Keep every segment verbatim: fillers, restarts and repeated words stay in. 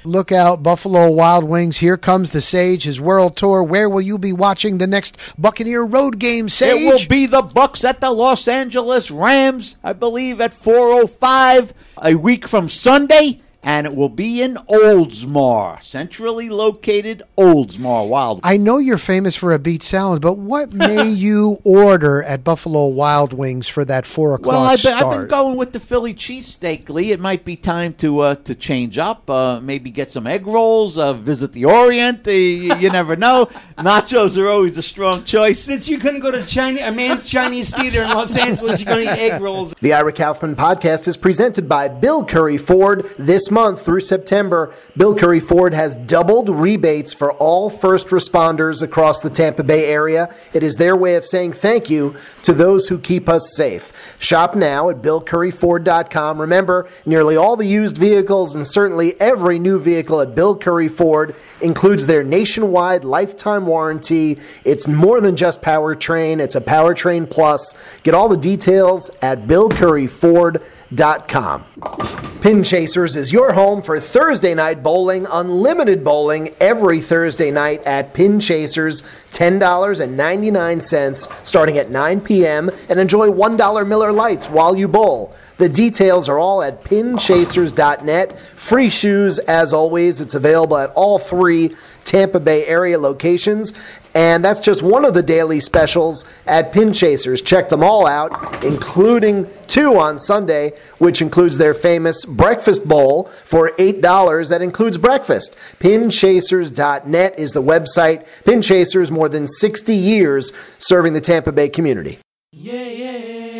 Look out, Buffalo Wild Wings. Here comes the Sage, his world tour. Where will you be watching the next Buccaneer road game, Sage? It will be the Bucs at the Los Angeles Rams, I believe, at four oh five a week from Sunday. And it will be in Oldsmar, centrally located Oldsmar Wild. I know you're famous for a beet salad, but what may you order at Buffalo Wild Wings for that four o'clock well, I've been, start? I've been going with the Philly cheesesteak, Lee. It might be time to uh, to change up, uh, maybe get some egg rolls, uh, visit the Orient. Uh, you, you never know. Nachos are always a strong choice. Since you couldn't go to China, a man's Chinese theater in Los Angeles, you're going to eat egg rolls. The Ira Kaufman podcast is presented by Bill Curry Ford. This month through September, Bill Curry Ford has doubled rebates for all first responders across the Tampa Bay area. It is their way of saying thank you to those who keep us safe. Shop now at bill curry ford dot com. Remember, nearly all the used vehicles and certainly every new vehicle at Bill Curry Ford includes their nationwide lifetime warranty. It's more than just powertrain. It's a powertrain plus. Get all the details at bill curry ford dot com. Pin Chasers is your home for Thursday night bowling, unlimited bowling every Thursday night at Pin Chasers, ten dollars and ninety-nine cents starting at nine p.m. and enjoy one dollar Miller Lights while you bowl. The details are all at pin chasers dot net. Free shoes, as always. It's available at all three Tampa Bay area locations. And that's just one of the daily specials at Pin Chasers. Check them all out, including two on Sunday, which includes their famous breakfast bowl for eight dollars. That includes breakfast. pin chasers dot net is the website. Pin Chasers, more than sixty years serving the Tampa Bay community. Yeah, yeah,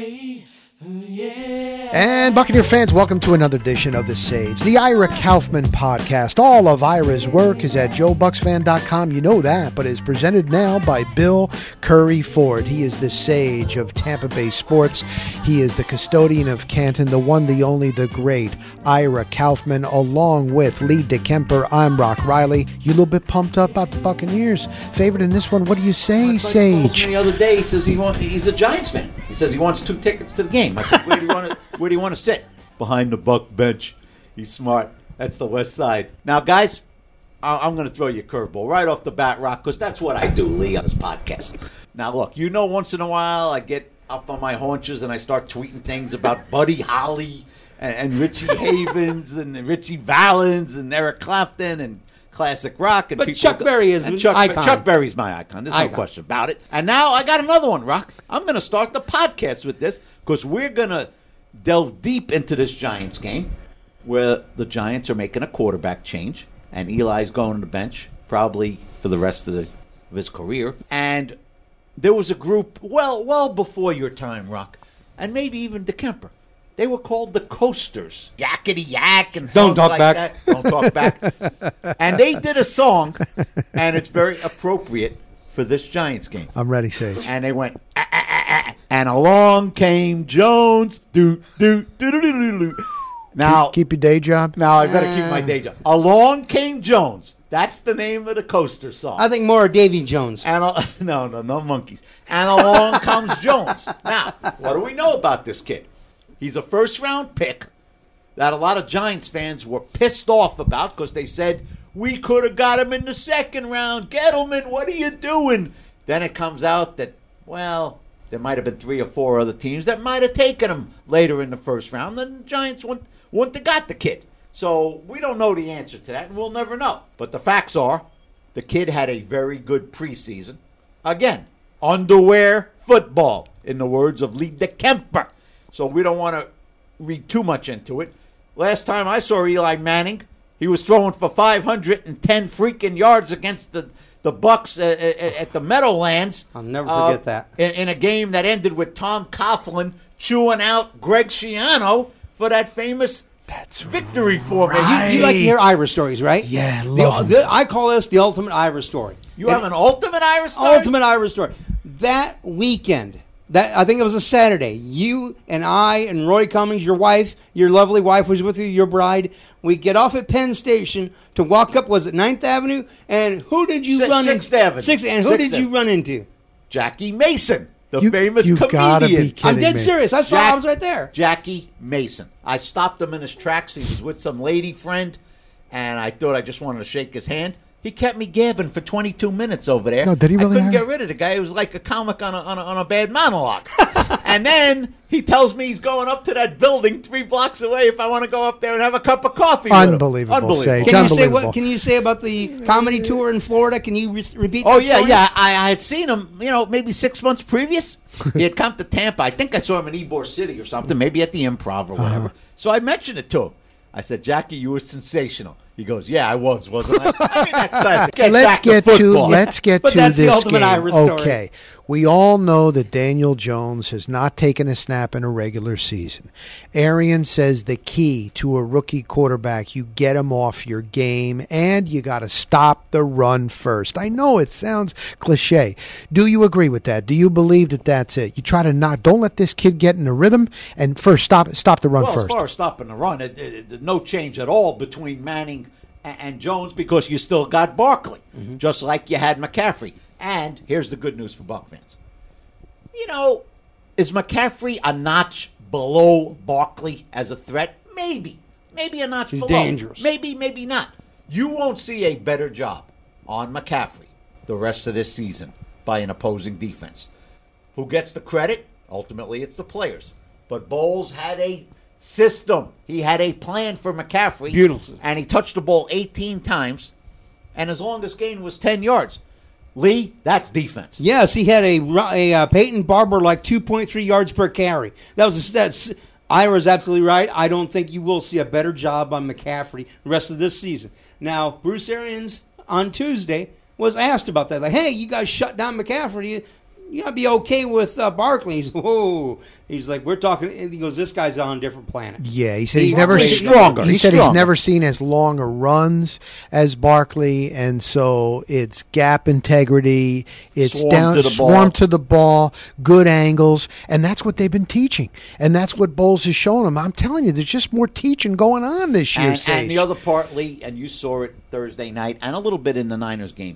yeah. And Buccaneer fans, welcome to another edition of The Sage, the Ira Kaufman podcast. All of Ira's work is at joe bucks fan dot com. You know that, but is presented now by Bill Curry Ford. He is the sage of Tampa Bay sports. He is the custodian of Canton, the one, the only, the great Ira Kaufman, along with Lee DeKemper. I'm Rock Riley. You a little bit pumped up about the Buccaneers. Favorite in this one, what do you say, Sage? The other day, he says he wants, he's a Giants fan. He says he wants two tickets to the game. I said, where do you want to... Where do you want to sit? Behind the Buck bench. He's smart. That's the west side. Now, guys, I'm going to throw you a curveball right off the bat, Rock, because that's what I do, Lee, on this podcast. Now, look, you know once in a while I get up on my haunches and I start tweeting things about Buddy Holly and, and Richie Havens and Richie Valens and Eric Clapton and classic rock. And but people Chuck go, Berry is an Chuck, icon. Chuck Berry's my icon. There's icon. no question about it. And now I got another one, Rock. I'm going to start the podcast with this because we're going to delve deep into this Giants game where the Giants are making a quarterback change and Eli's going to the bench probably for the rest of, the, of his career. And there was a group well well before your time, Rock, and maybe even DeKemper. They were called the Coasters. Yakety yak and songs Don't talk like back. that. Don't talk back. And they did a song, and it's very appropriate for this Giants game. I'm ready, Sage. And they went, ah, ah, ah, ah, and along came Jones. Do, do, do, do, do, do, do. Now, keep, keep your day job. Now I better keep my day job. Along came Jones. That's the name of the Coaster song. I think more Davy Jones. And uh, no, no, no monkeys. And along comes Jones. Now, what do we know about this kid? He's a first-round pick that a lot of Giants fans were pissed off about because they said, we could have got him in the second round. Gettleman, what are you doing? Then it comes out that, well, there might have been three or four other teams that might have taken him later in the first round. Then the Giants wouldn't, wouldn't have got the kid. So we don't know the answer to that, and we'll never know. But the facts are, the kid had a very good preseason. Again, underwear football, in the words of Lee DeKemper. So we don't want to read too much into it. Last time I saw Eli Manning, he was throwing for five hundred ten freaking yards against the, the Bucs uh, uh, at the Meadowlands. I'll never forget uh, that. In, in a game that ended with Tom Coughlin chewing out Greg Schiano for that famous That's victory for me. right. You, you like to hear Ira stories, right? Yeah, The- love the- I call this the ultimate Ira story. You have an ultimate Irish story? Ultimate Ira story. That weekend, that I think it was a Saturday, you and I and Roy Cummings, your wife, your lovely wife was with you, your bride. We get off at Penn Station to walk up, was it ninth Avenue? And who did you Six- run into? Sixth Avenue. sixth, and who Sixth did you Avenue. run into? Jackie Mason, the You- famous you comedian. gotta be kidding I'm dead me. serious. I saw Jack- I was right there. Jackie Mason. I stopped him in his tracks. He was with some lady friend, and I thought I just wanted to shake his hand. He kept me gabbing for twenty-two minutes over there. No, did he really, I couldn't Ira? get rid of the guy. He was like a comic on a, on a, on a bad monologue. And then he tells me he's going up to that building three blocks away if I want to go up there and have a cup of coffee with him. Unbelievable, Unbelievable. Sage. Can you say Unbelievable. what? Can you say about the comedy tour in Florida? Can you re- repeat? Oh, that yeah, story? yeah. I, I had seen him, you know, maybe six months previous. He had come to Tampa. I think I saw him in Ybor City or something, maybe at the Improv or whatever. Uh-huh. So I mentioned it to him. I said, Jackie, you were sensational. He goes, yeah, I was, wasn't I? I mean, that's classic. Get let's back get to to football. let's get But to that's the this ultimate game. Ira story. Okay, we all know that Daniel Jones has not taken a snap in a regular season. Arian says the key to a rookie quarterback, you get him off your game, and you got to stop the run first. I know it sounds cliche. Do you agree with that? Do you believe that that's it? You try to not don't let this kid get in a rhythm, and first stop stop the run Well, first. as far as stopping the run, it, it, it, no change at all between Manning and, and Jones because you still got Barkley, Mm-hmm. just like you had McCaffrey. And here's the good news for Buck fans. You know, is McCaffrey a notch below Barkley as a threat? Maybe. Maybe a notch He's below. dangerous. Maybe, maybe not. You won't see a better job on McCaffrey the rest of this season by an opposing defense. Who gets the credit? Ultimately, it's the players. But Bowles had a system. He had a plan for McCaffrey. Beautiful. And he touched the ball eighteen times, and his longest gain was ten yards. Lee, that's defense. Yes, he had a, a uh, Peyton Barber like two point three yards per carry. That was that's Ira's absolutely right. I don't think you will see a better job on McCaffrey the rest of this season. Now, Bruce Arians on Tuesday was asked about that. Like, hey, you guys shut down McCaffrey. You, you gotta be okay with uh, Barkley. He's whoa. He's like, we're talking. He goes, this guy's on a different planet. Yeah, he said He- he's never He's seen, stronger. He He's said he's stronger. never seen as long a runs as Barkley, and so it's gap integrity, it's Swarm down to the swarm ball. to the ball, good angles, and that's what they've been teaching, and that's what Bowles is showing them. I'm telling you, there's just more teaching going on this year. And, Sage. and the other part, Lee, and you saw it Thursday night and a little bit in the Niners game,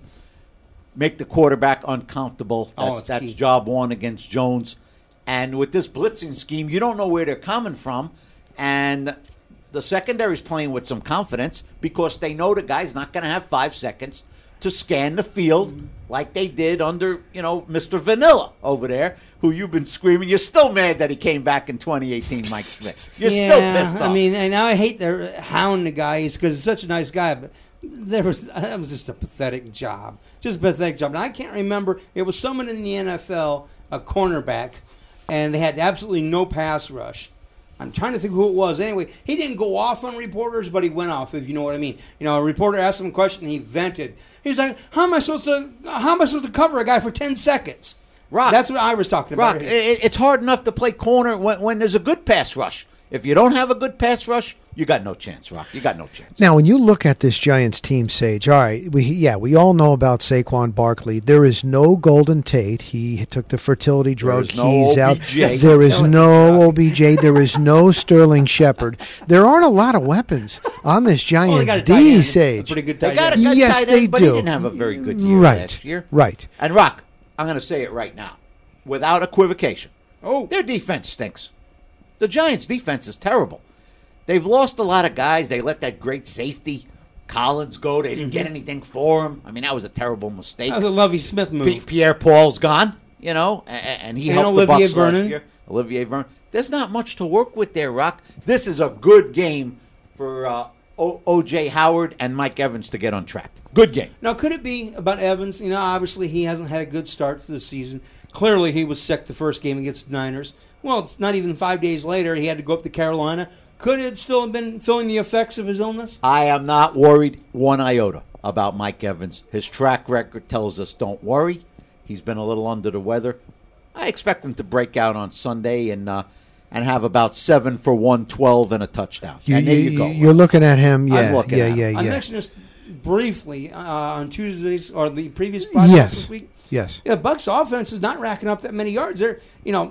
make the quarterback uncomfortable. Oh, That's, it's that's key. job one against Jones. And with this blitzing scheme, you don't know where they're coming from. And the secondary's playing with some confidence because they know the guy's not going to have five seconds to scan the field like they did under, you know, Mister Vanilla over there, who you've been screaming. You're still mad that he came back in twenty eighteen, Mike Smith. You're yeah, still pissed off. I mean, and I hate their hound the guy because he's such a nice guy, but there was that was just a pathetic job, just a pathetic job. And I can't remember. It was someone in the N F L, a cornerback, and they had absolutely no pass rush. I'm trying to think who it was. Anyway, he didn't go off on reporters, but he went off, if you know what I mean. You know, a reporter asked him a question, and he vented. He's like, "How am I supposed to? How am I supposed to cover a guy for ten seconds?" Rock. That's what I was talking about. Rock, it, it's hard enough to play corner when, when there's a good pass rush. If you don't have a good pass rush, you got no chance, Rock. You got no chance. Now, when you look at this Giants team, Sage, all right, we yeah, we all know about Saquon Barkley. There is no Golden Tate. He took the fertility drug. is no He's out. O B J. There is Fertility no drug. O B J. There is no Sterling Shepard. There aren't a lot of weapons on this Well, they Giants got a tight D, end, a Sage. pretty good They tight got a end. good Yes, tight end, they but do. he didn't have a very good year Right, last year. right. And Rock, I'm going to say it right now, without equivocation. Oh, Their defense stinks. The Giants' defense is terrible. They've lost a lot of guys. They let that great safety Collins go. They didn't get anything for him. I mean, that was a terrible mistake. that was a Lovey Smith move. P- Pierre Paul's gone, you know, and, and he And helped Olivier the Bucks Vernon. last year. Olivier Vernon. There's not much to work with there, Rock. This is a good game for uh, o- O J Howard and Mike Evans to get on track. Good game. Now, could it be about Evans? You know, obviously he hasn't had a good start to the season. Clearly, he was sick the first game against the Niners. Well, it's not even five days later. He had to go up to Carolina. Could it still have been feeling the effects of his illness? I am not worried one iota about Mike Evans. His track record tells us don't worry. He's been a little under the weather. I expect him to break out on Sunday and uh, and have about seven for one twelve and a touchdown. You, and there you, you go. You're looking at him. Yeah, looking yeah, at him. yeah, I yeah. mentioned this briefly uh, on Tuesdays or the previous podcast Yes. this week. Yes. Yeah, Bucks offense is not racking up that many yards. They're, you know,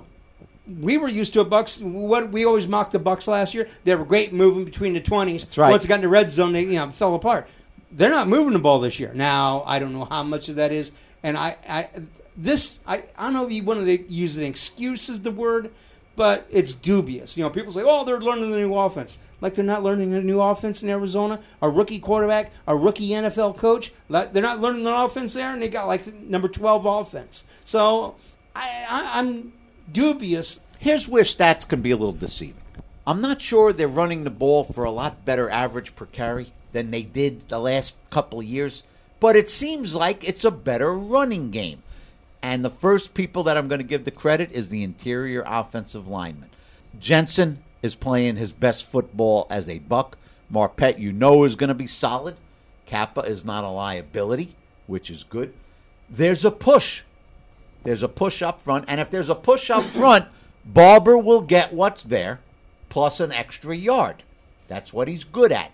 we were used to a Bucks. What we always mocked the Bucks last year. They were great moving between the twenties. That's right. Once it got in the red zone, they you know fell apart. They're not moving the ball this year. Now I don't know how much of that is, and I, I this I, I don't know if you want to use an excuse as the word, but it's dubious. You know, people say, "Oh, they're learning the new offense." Like they're not learning a new offense in Arizona. A rookie quarterback, a rookie N F L coach. They're not learning the offense there, and they got like the number twelve offense. So I, I, I'm dubious. Here's where stats can be a little deceiving. I'm not sure they're running the ball for a lot better average per carry than they did the last couple of years, but it seems like it's a better running game. And the first people that I'm going to give the credit is the interior offensive lineman. Jensen is playing his best football as a Buck. Marpet, you know, is going to be solid. Kappa is not a liability, which is good. There's a push. There's a push up front. And if there's a push up front, Barber will get what's there, plus an extra yard. That's what he's good at.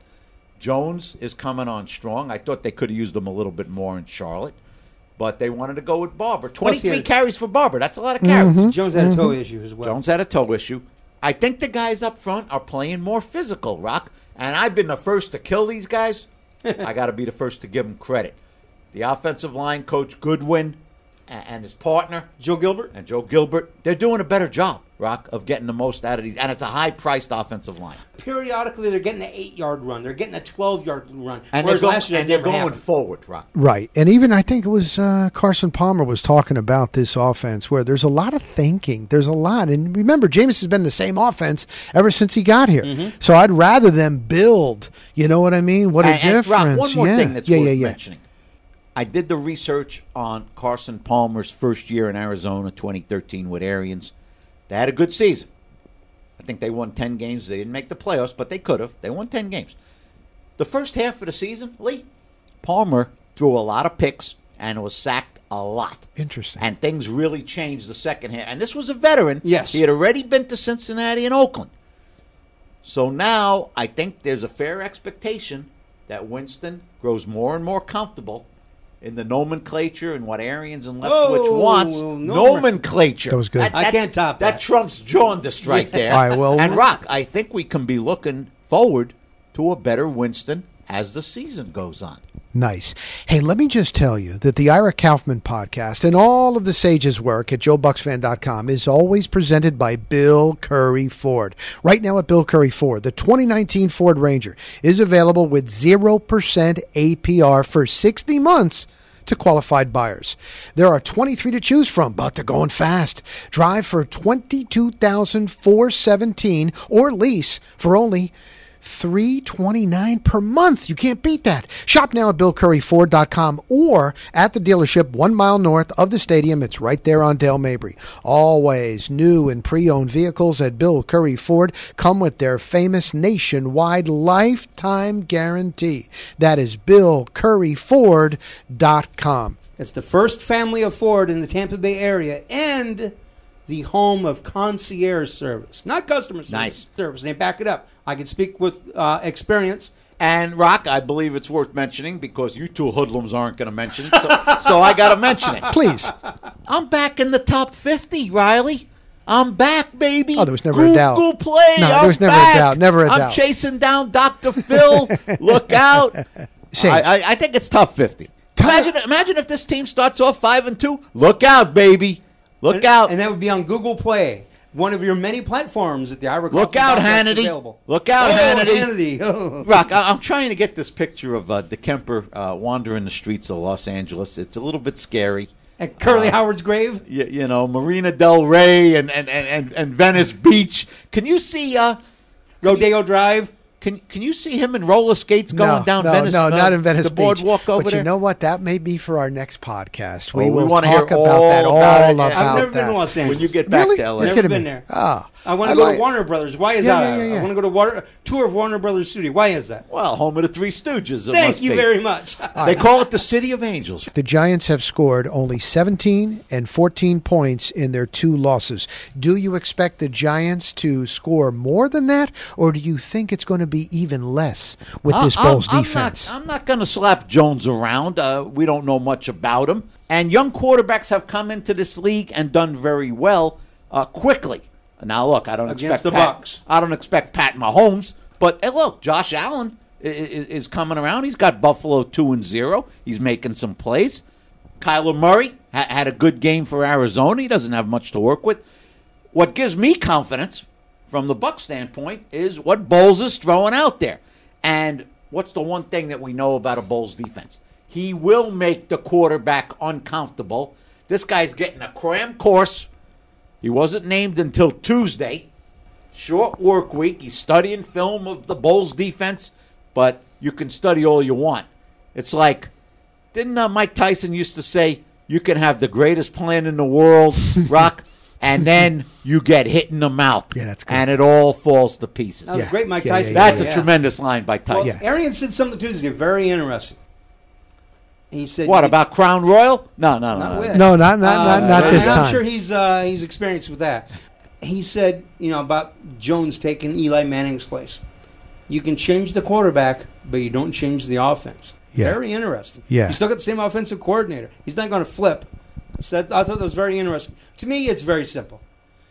Jones is coming on strong. I thought they could have used him a little bit more in Charlotte, but they wanted to go with Barber. twenty-three had, carries for Barber. That's a lot of carries. Mm-hmm. Jones had a toe mm-hmm. issue as well. Jones had a toe issue. I think the guys up front are playing more physical, Rock. And I've been the first to kill these guys. I got to be the first to give them credit. The offensive line coach, Goodwin, and his partner, Joe Gilbert. And Joe Gilbert, they're doing a better job, Rock, of getting the most out of these. And it's a high-priced offensive line. Periodically, they're getting an eight-yard run. They're getting a twelve-yard run. And they're going, last year, and they're going happened. forward, Rock. Right. And even I think it was uh, Carson Palmer was talking about this offense where there's a lot of thinking. There's a lot. And remember, Jameis has been the same offense ever since he got here. Mm-hmm. So I'd rather them build. You know what I mean? What a and, difference. And Rock, one more yeah. thing that's yeah, worth yeah, yeah. mentioning. I did the research on Carson Palmer's first year in Arizona, twenty thirteen, with Arians. They had a good season. I think they won ten games. They didn't make the playoffs, but they could have. They won ten games. The first half of the season, Lee, Palmer threw a lot of picks and was sacked a lot. Interesting. And things really changed the second half. And this was a veteran. Yes. He had already been to Cincinnati and Oakland. So now I think there's a fair expectation that Winston grows more and more comfortable in the nomenclature and what Arians and Leftwich Whoa, wants. nomen- Nomenclature. That was good. I can't top that. That trumps jaundice right Yeah. there. All right, well, and Rock, I think we can be looking forward to a better Winston as the season goes on. Nice. Hey, let me just tell you that the Ira Kaufman podcast and all of the Sage's work at joe bucks fan dot com is always presented by Bill Curry Ford. Right now at Bill Curry Ford, the twenty nineteen Ford Ranger is available with zero percent A P R for sixty months to qualified buyers. There are twenty-three to choose from, but they're going fast. Drive for twenty-two thousand four hundred seventeen dollars or lease for only three hundred twenty-nine dollars per month. You can't beat that. Shop now at bill curry ford dot com or at the dealership one mile north of the stadium. It's right there on Dale Mabry. Always new and pre-owned vehicles at Bill Curry Ford come with their famous nationwide lifetime guarantee. That is bill curry ford dot com. It's the first family of Ford in the Tampa Bay area and the home of concierge service. Not customer service. Nice. Service. They back it up. I can speak with uh, experience. And, Rock, I believe it's worth mentioning because you two hoodlums aren't going to mention it, so, so I got to mention it. Please. I'm back in the top fifty, Riley. I'm back, baby. Oh, there was never Google a doubt. Google Play. No, I'm there was never back. a doubt. Never a I'm doubt. I'm chasing down Doctor Phil. Look out. Sage. I, I, I think it's top fifty. Imagine, imagine if this team starts off five and two. Look out, baby. Look and, out. And that would be on Google Play, one of your many platforms that the Ira Look Kaufman out, podcast is Hannity. available. Look out, oh, Hannity. Hannity. Oh. Rock, I, I'm trying to get this picture of uh, DeKemper uh, wandering the streets of Los Angeles. It's a little bit scary. At Curly Uh, Howard's grave? You, you know, Marina Del Rey and, and, and, and, and Venice Beach. Can you see... Uh, Rodeo Drive? Can can you see him in roller skates going no, down no, Venice? No, uh, not in Venice the boardwalk Beach. over but there. you know what? That may be for our next podcast. We Oh, we will wanna talk hear about all that. about All it. about I've never that. been to Los Angeles. When you get back Really? to L A. You're Never kidding been me. there. Ah, I want I to go like- to Warner Brothers. Why is Yeah, that? yeah, yeah, yeah. I want to go to Water, tour of Warner Brothers studio. Why is that? Well, home of the Three Stooges. it Thank must you be. very much. They call it the City of Angels. The Giants have scored only seventeen and fourteen points in their two losses. Do you expect the Giants to score more than that, or do you think it's going to be even less with this I- I'm- Bulls I'm defense? not, I'm not going to slap Jones around. Uh, we don't know much about him. And young quarterbacks have come into this league and done very well uh, quickly. Now, look, I don't Against expect the Pat, Bucks. I don't expect Pat Mahomes, but hey, look, Josh Allen is, is coming around. He's got Buffalo two and zero. He's making some plays. Kyler Murray ha- had a good game for Arizona. He doesn't have much to work with. what gives me confidence from the Bucs standpoint is what Bowles is throwing out there. And what's the one thing that we know about a Bowles defense? He will make the quarterback uncomfortable. This guy's getting a cram course. He wasn't named until Tuesday. Short work week. He's studying film of the Bowles defense, but you can study all you want. It's like, didn't uh, Mike Tyson used to say, you can have the greatest plan in the world, Rock, and then you get hit in the mouth. Yeah, that's good. And it all falls to pieces. That was Yeah. great, Mike Yeah, yeah, Tyson. yeah, That's yeah. a tremendous line by Well, Tyson. Arian said something Tuesday very interesting. He said, What, you- about Crown Royal? No, no, no. Not no. with. No, not not not, not Uh, this and I'm time. sure he's uh, he's experienced with that. He said, you know, about Jones taking Eli Manning's place. You can change the quarterback, but you don't change the offense. Yeah. Very interesting. Yeah. He's still got the same offensive coordinator. He's not going to flip. So that, I thought that was very interesting. To me, it's very simple.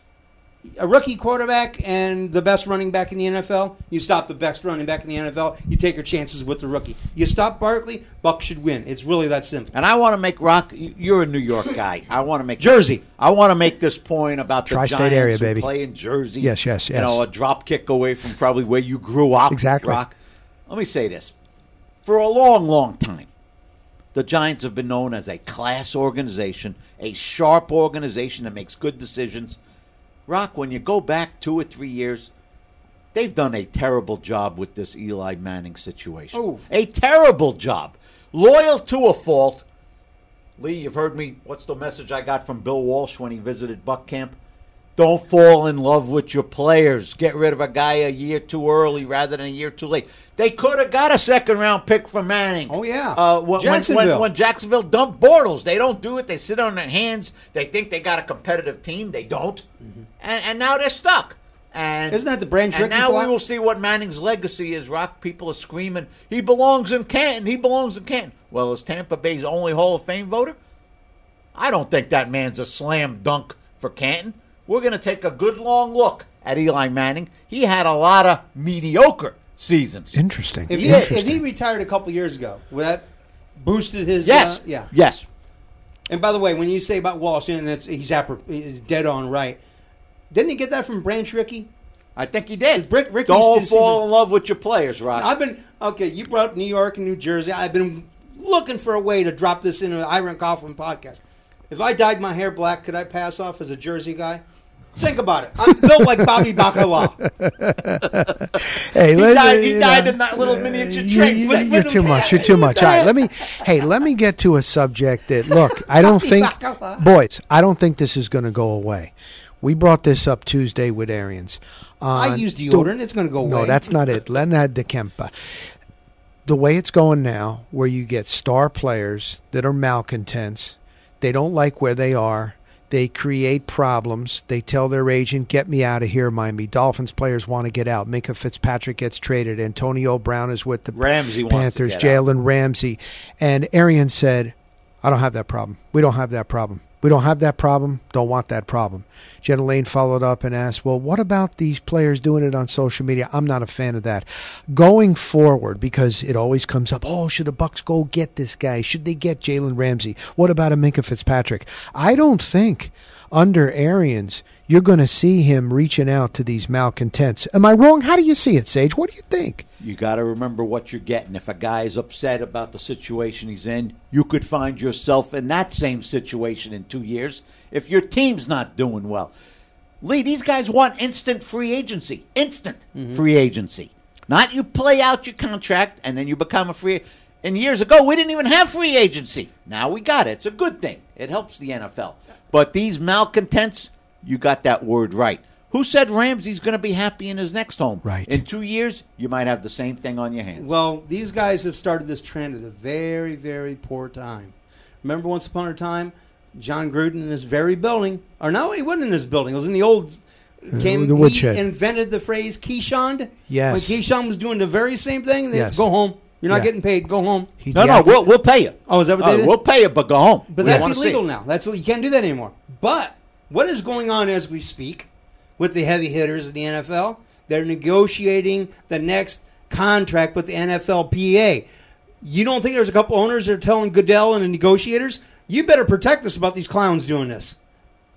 A rookie quarterback and the best running back in the N F L, you stop the best running back in the N F L, you take your chances with the rookie. You stop Barkley, Buck should win. It's really that simple. And I want to make Rock. You're a New York guy. I want to make Jersey. I want to make this point about the Tri-state Giants area, who baby. play in Jersey. Yes, yes, You yes. know, a drop kick away from probably where you grew up. Exactly. Rock. Let me say this: for a long, long time, the Giants have been known as a class organization, a sharp organization that makes good decisions. Rock, when you go back two or three years, they've done a terrible job with this Eli Manning situation. Oh. A terrible job. Loyal to a fault. Lee, you've heard me. What's the message I got from Bill Walsh when he visited Buck Camp? Don't fall in love with your players. Get rid of a guy a year too early rather than a year too late. They could have got a second-round pick for Manning. Oh, yeah. Uh, when, when- Jacksonville. When, when Jacksonville dumped Bortles. They don't do it. They sit on their hands. They think they got a competitive team. They don't. Mm-hmm. And, and now they're stuck. And Isn't that the Branch And Rickey now fly? we will see what Manning's legacy is. Rock, people are screaming, he belongs in Canton. He belongs in Canton. Well, is Tampa Bay's only Hall of Fame voter? I don't think that man's a slam dunk for Canton. We're going to take a good long look at Eli Manning. He had a lot of mediocre seasons. Interesting. If he, Interesting. if he retired a couple years ago, would that boosted his? Yes. Uh, yeah. Yes. And by the way, when you say about Walsh, and it's, he's, appro- he's dead on right. Didn't he get that from Branch Rickey? I think he did. Rick- Rick Don't used to- fall in love with your players, Rock. I've been okay. You brought up New York and New Jersey. I've been looking for a way to drop this into an Iron Coughlin podcast. If I dyed my hair black, could I pass off as a Jersey guy? Think about it. I'm built like Bobby Bacala. Hey, he let- died, he you died know, in that little miniature you, train. you, with- you're with too the- much. You're too much. All right, let me. Hey, let me get to a subject that. Look, I don't think, boys. I don't think this is going to go away. We brought this up Tuesday with Arians. I on use the- deodorant. It's going to go away. No, that's not it. Leonard de Kempa. The way it's going now, where you get star players that are malcontents, they don't like where they are. They create problems. They tell their agent, get me out of here, Miami Dolphins players want to get out. Minka Fitzpatrick gets traded. Antonio Brown is with the Ramsey wants to Panthers. get out. Jalen Ramsey. And Arian said, I don't have that problem. We don't have that problem. We don't have that problem. Don't want that problem. Jenna Lane followed up and asked, well, what about these players doing it on social media? I'm not a fan of that. Going forward, because it always comes up, oh, should the Bucs go get this guy? Should they get Jalen Ramsey? What about a Minka Fitzpatrick? I don't think under Arians you're going to see him reaching out to these malcontents. Am I wrong? How do you see it, Sage? What do you think? You got to remember what you're getting. If a guy is upset about the situation he's in, you could find yourself in that same situation in two years if your team's not doing well. Lee, these guys want instant free agency. Instant mm-hmm. free agency. Not you play out your contract and then you become a free. And years ago, we didn't even have free agency. Now we got it. It's a good thing. It helps the N F L. But these malcontents, you got that word right. Who said Ramsey's going to be happy in his next home? Right. In two years, you might have the same thing on your hands. Well, these guys have started this trend at a very, very poor time. Remember once upon a time, John Gruden in this very building, or no, he wasn't in this building. It was in the old, came, Uh, the woodshed. he invented the phrase Keyshawn. Yes. When Keyshawn was doing the very same thing, they Yes. go home. You're not Yeah. getting paid. Go home. He no, no, yacked- we'll, we'll pay you. Oh, is that what they Uh, did? We'll pay you, but go home. But We that's wanna see illegal it. now. That's you can't do that anymore. But what is going on as we speak with the heavy hitters in the N F L? They're negotiating the next contract with the N F L P A. You don't think there's a couple owners that are telling Goodell and the negotiators, you better protect us about these clowns doing this?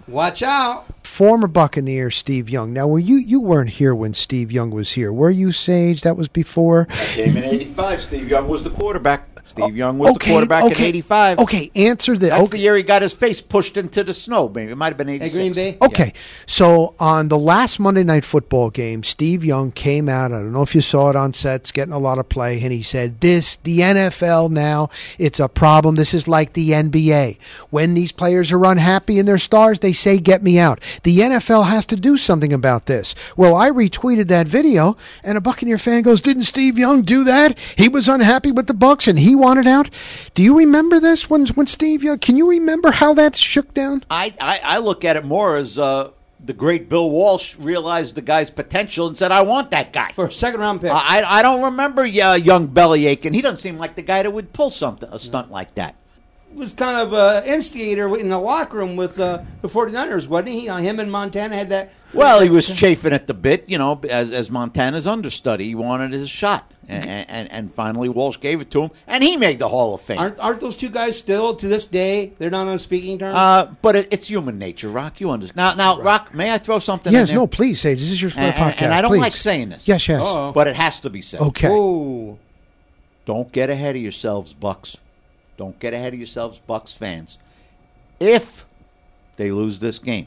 Watch out. Former Buccaneer Steve Young. Now, were you you weren't here when Steve Young was here, were you, Sage? That was before. I came in eighty-five. Steve Young was the quarterback. Steve Young was okay, the quarterback okay, in eighty-five. Okay, answer the. That's okay. the year he got his face pushed into the snow. Maybe it might have been eighty-six. At Green Bay? Okay, so on the last Monday Night Football game, Steve Young came out. I don't know if you saw it on sets, getting a lot of play, and he said, "This, the N F L now, it's a problem. This is like the N B A. When these players are unhappy in their stars, they say, 'Get me out.' The N F L has to do something about this." Well, I retweeted that video, and a Buccaneer fan goes, "Didn't Steve Young do that? He was unhappy with the Bucs, and he wanted out." Do you remember this when when Steve Young? Can you remember how that shook down? I, I, I look at it more as uh, the great Bill Walsh realized the guy's potential and said, "I want that guy." For a second round pick. I, I don't remember uh, young Bellyache, and he doesn't seem like the guy that would pull something a stunt like that. Was kind of an instigator in the locker room with uh, the 49ers, wasn't he? Uh, him and Montana had that. Well, he was chafing at the bit, you know, as as Montana's understudy. He wanted his shot, and, and and finally Walsh gave it to him, and he made the Hall of Fame. Aren't, aren't those two guys still, to this day, they're not on speaking terms? Uh, but it, it's human nature, Rock. You understand. Now, now, Rock, may I throw something Yes, in there? no, please, Sage. This is your And, podcast. and, and I don't please. like saying this. Yes, yes. Uh-oh. But it has to be said. Okay. Oh. Don't get ahead of yourselves, Bucks. Don't get ahead of yourselves, Bucks fans. If they lose this game,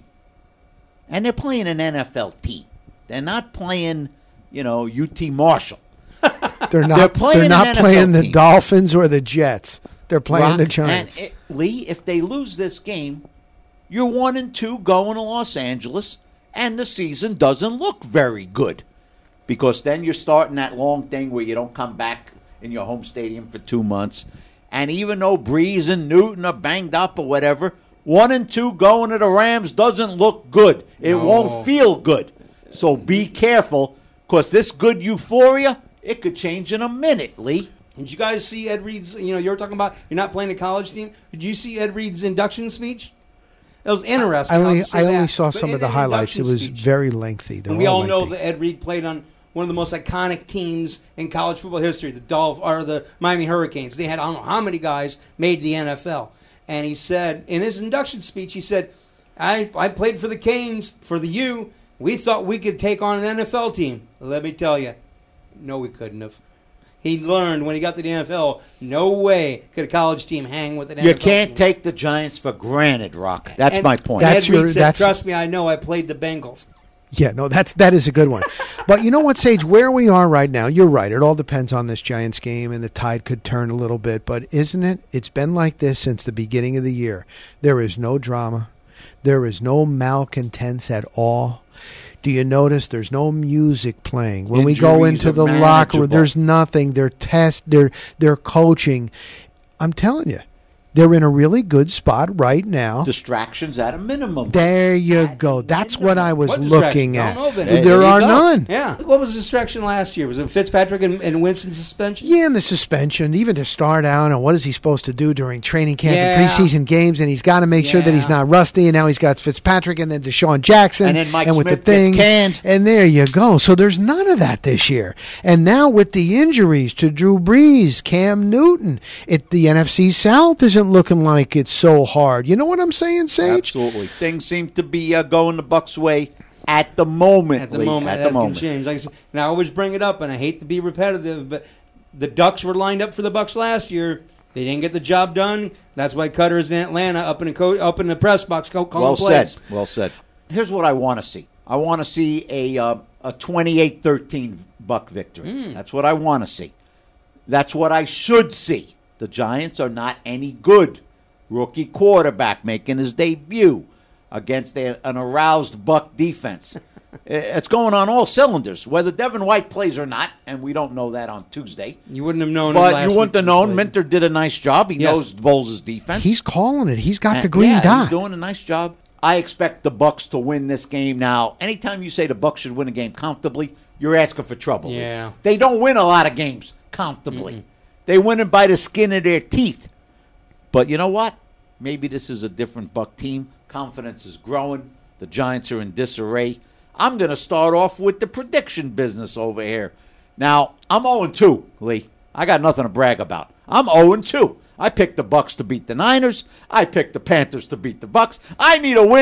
and they're playing an N F L team, they're not playing, you know, U T Marshall. They're not. They're playing they're not an N F L playing the team. Dolphins or the Jets. They're playing Rock, the Giants. And it, Lee, if they lose this game, you're one and two going to Los Angeles, and the season doesn't look very good, because then you're starting that long thing where you don't come back in your home stadium for two months, and even though Breeze and Newton are banged up or whatever, one and two going to the Rams doesn't look good. It No. won't feel good. So be careful, because this good euphoria, it could change in a minute, Lee. Did you guys see Ed Reed's, you know, you were talking about you're not playing a college team. Did you see Ed Reed's induction speech? It was interesting. I only I'll say I only that. saw But some in of the an highlights. It induction was speech, very lengthy. They're and we all lengthy. know that Ed Reed played on one of the most iconic teams in college football history, the Dolph or the Miami Hurricanes. They had I don't know how many guys made the N F L. And he said in his induction speech, he said, I, I played for the Canes, for the U. We thought we could take on an N F L team. Let me tell you, no, we couldn't have. He learned when he got to the N F L, no way could a college team hang with an N You F L can't team. take the Giants for granted, Rock. That's And- my point. and That's Ed Reed your- said, that's- trust me, I know. I played the Bengals. Yeah, no, that's that is a good one. But you know what, Sage? Where we are right now, you're right. It all depends on this Giants game, and the tide could turn a little bit. But isn't it? It's been like this since the beginning of the year. There is no drama. There is no malcontents at all. Do you notice there's no music playing when we go Injuries into are the locker room? manageable. There's nothing. They're test. They're they're coaching. I'm telling you, they're in a really good spot right now. Distractions at a minimum. There you go. That's what I was What looking distractions? I at. don't know, Vinny. Hey, There there you are go. none. Yeah. What was the distraction last year? Was it Fitzpatrick and, and Winston's suspension? Yeah, and the suspension, even to start out, and what is he supposed to do during training camp Yeah. and preseason games? And he's got to make sure that he's Yeah. not rusty. And now he's got Fitzpatrick and then Deshaun Jackson, And then Mike with Smith the thing, gets canned. and there you go. So there's none of that this year. And now with the injuries to Drew Brees, Cam Newton, it the N F C South isn't looking like it's so hard. You know what I'm saying, Sage? Absolutely. Things seem to be uh, going the Bucks' way at the moment. At the Lee, moment, At that the can moment. change. Like I said, and I always bring it up, and I hate to be repetitive, but the Ducks were lined up for the Bucks last year. They didn't get the job done. That's why Cutter is in Atlanta, up in the co- up in the press box, calling Well plays. said. Well said. Here's what I want to see. I want to see a uh, a twenty-eight thirteen Buck victory. Hmm. That's what I want to see. That's what I should see. The Giants are not any good. Rookie quarterback making his debut against a, an aroused Buck defense. It's going on all cylinders, whether Devin White plays or not, and we don't know that on Tuesday. You wouldn't have known. But last you wouldn't week have he known. played. Minter did a nice job. He Yes. knows Bowles' defense. He's calling it. He's got the And- green yeah, dot. He's doing a nice job. I expect the Bucks to win this game. Now, anytime you say the Bucks should win a game comfortably, you're asking for trouble. Yeah. They don't win a lot of games comfortably. Mm-mm. They win it by the skin of their teeth. But you know what? Maybe this is a different Buck team. Confidence is growing. The Giants are in disarray. I'm going to start off with the prediction business over here. Now, I'm oh and two, Lee. I got nothing to brag about. I'm oh and two. I picked the Bucks to beat the Niners. I picked the Panthers to beat the Bucks. I need a win more than the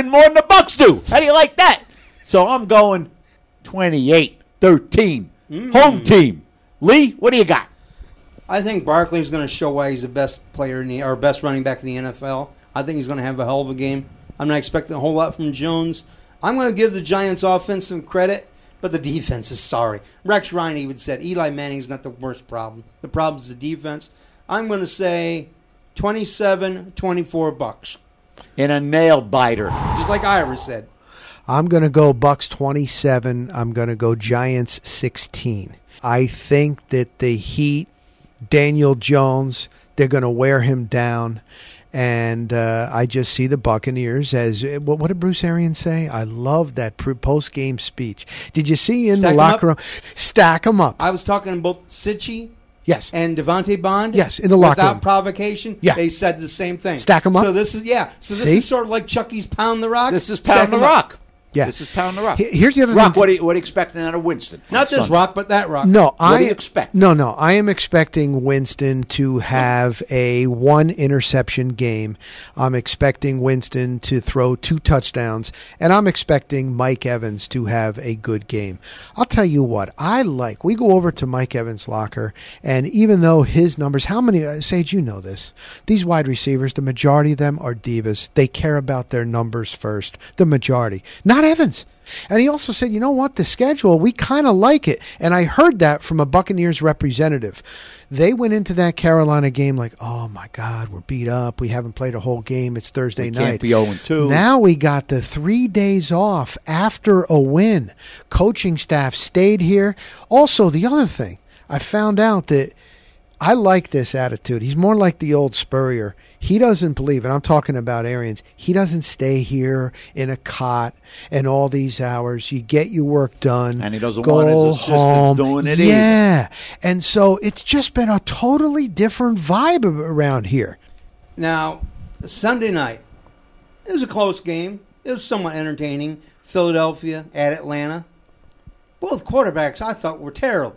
Bucks do. How do you like that? So I'm going twenty-eight thirteen. Mm. Home team. Lee, what do you got? I think Barkley's going to show why he's the best player in the or best running back in the N F L. I think he's going to have a hell of a game. I'm not expecting a whole lot from Jones. I'm going to give the Giants offense some credit, but the defense is sorry. Rex Ryan even said Eli Manning's not the worst problem. The problem is the defense. I'm going to say twenty-seven twenty-four Bucks. In a nail biter. Just like Ira said. I'm going to go Bucks twenty-seven. I'm going to go Giants sixteen. I think that the Heat, Daniel Jones, they're going to wear him down. And uh, I just see the Buccaneers as what, what did Bruce Arians say? I love that post game speech. Did you see in Stack the locker room? Stack them up. I was talking to both Sitchy yes. and Devontae Bond. Yes, in the locker without room. Without provocation. Yeah. They said the same thing. Stack them up. So this is yeah. So this see? is sort of like Chucky's Pound the Rock. This is Pound the Rock. Yeah. This is Pound the Rock. Here's the other Rock, thing. what are, you, what are you expecting out of Winston? Not this Sunday? Rock, but that Rock. No, what I do you expect? No, no. I am expecting Winston to have a one interception game. I'm expecting Winston to throw two touchdowns, and I'm expecting Mike Evans to have a good game. I'll tell you what, I like. We go over to Mike Evans' locker, and even though his numbers, how many, uh, Sage, you know this, these wide receivers, the majority of them are divas. They care about their numbers first, the majority. Not Evans. And he also said, you know what, the schedule, we kind of like it. And I heard that from a Buccaneers representative. They went into that Carolina game like, oh, my God, we're beat up. We haven't played a whole game. It's Thursday we night. Can't be oh and two. Now we got the three days off after a win. Coaching staff stayed here. Also, the other thing, I found out that I like this attitude. He's more like the old Spurrier. He doesn't believe, and I'm talking about Arians, he doesn't stay here in a cot and all these hours. You get your work done. And he doesn't go want his assistants home. doing it Yeah. Either. And so it's just been a totally different vibe around here. Now, Sunday night, it was a close game. It was somewhat entertaining. Philadelphia at Atlanta. Both quarterbacks I thought were terrible.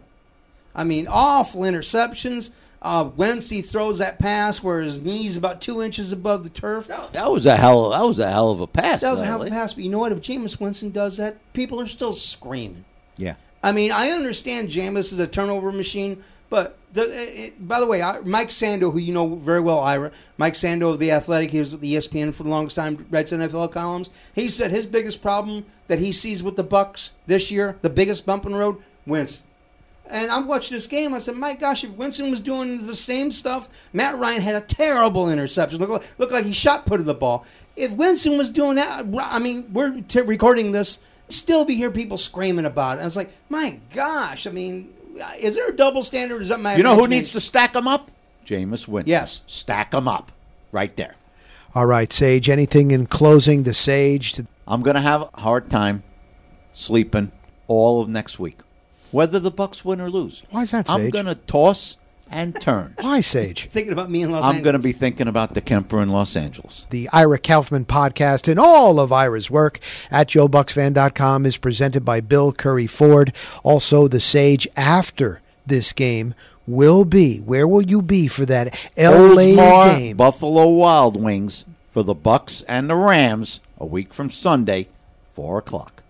I mean, awful interceptions. Uh, Wentz, he throws that pass where his knee's about two inches above the turf. That, that was a hell. That was a hell of a pass. That was a hell of a pass. But you know what? If Jameis Winston does that, people are still screaming. Yeah. I mean, I understand Jameis is a turnover machine, but the, it, by the way, I, Mike Sando, who you know very well, Ira, Mike Sando of The Athletic, he was with the E S P N for the longest time, writes N F L columns. He said his biggest problem that he sees with the Bucks this year, the biggest bump in the road, Winston. And I'm watching this game. I said, my gosh, if Winston was doing the same stuff, Matt Ryan had a terrible interception. Looked like, looked like he shot putted the ball. If Winston was doing that, I mean, we're t- recording this, still be hear people screaming about it. I was like, my gosh, I mean, is there a double standard? Or is that my you know who needs to stack them up? Jameis Winston. Yes. Stack them up right there. All right, Sage, anything in closing the Sage? To- I'm going to have a hard time sleeping all of next week. Whether the Bucks win or lose. Why is that, Sage? I'm going to toss and turn. Why, Sage? Thinking about me in Los I'm Angeles. going to be thinking about the Kemper in Los Angeles. The Ira Kaufman podcast and all of Ira's work at Joe Bucks Fan dot com is presented by Bill Curry Ford. Also, the Sage after this game will be, where will you be for that L A Oldsmar, game? Buffalo Wild Wings for the Bucks and the Rams a week from Sunday, four o'clock.